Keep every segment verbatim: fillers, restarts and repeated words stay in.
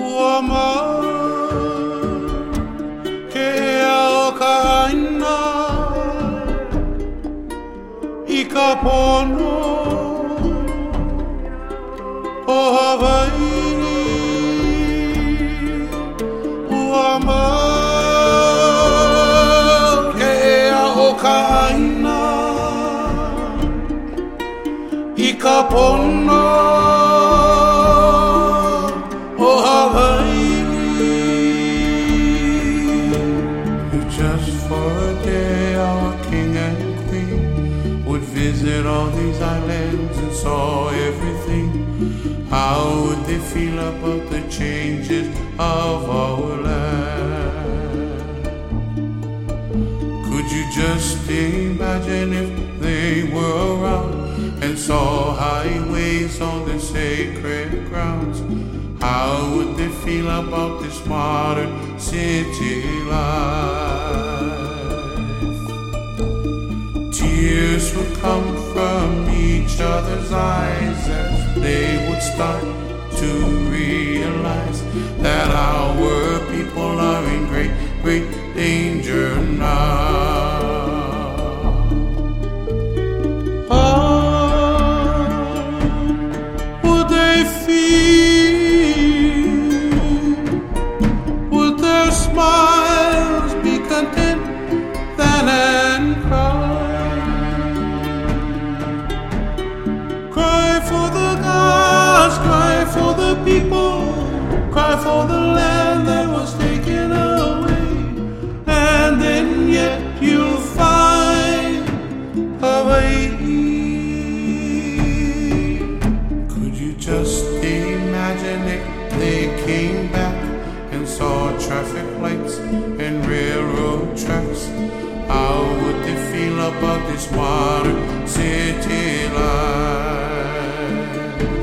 Uama ke ao kaina I ka pono o Hawaii. Uama ke ao kaina I ka pono o Hawaii. Just for a day our king and queen would visit all these islands and saw everything. How would they feel about the changes of our land? Could you just imagine if they were around and saw highways on the sacred grounds? How would they feel about this modern city life? Tears would come from each other's eyes as they would start to realize that our people are in great, great danger now. Smiles be content than and cry. Cry for the gods, cry for the people, cry for the land that was taken away. And then yet you'll find Hawaii. Could you just imagine if they came back and saw traffic lights and railroad tracks? How would they feel about this modern city life?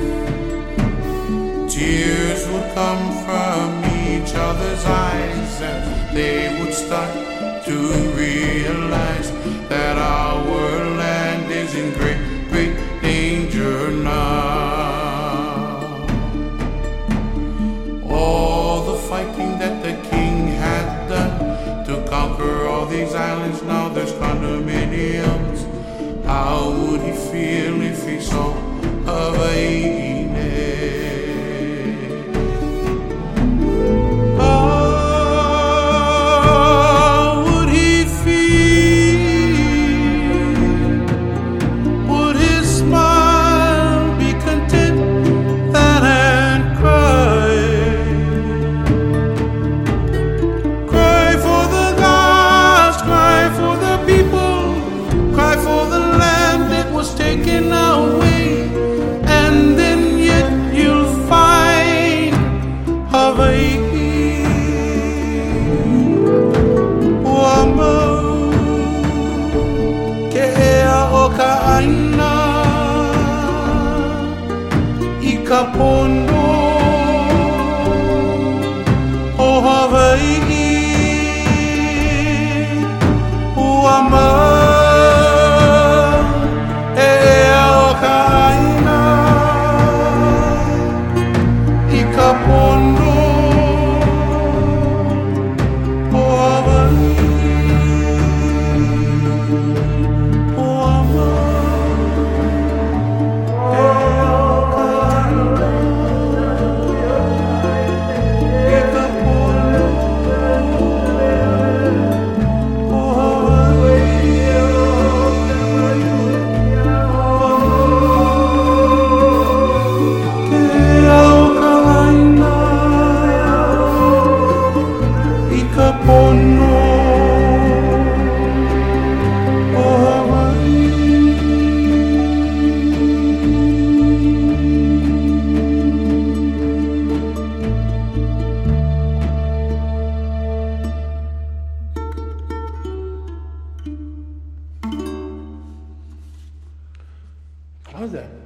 Tears would come from each other's eyes and they would start to realize that our land is in great, great danger now. Fighting that the king had done to conquer all these islands, now there's condominiums. How would he feel if he saw Hawaii? How would he feel? Would his smile be content than and cry? Taken away, and then yet you'll find Hawaii. Uama ke ao kaina I ka pono o Hawaii. Uama How's that?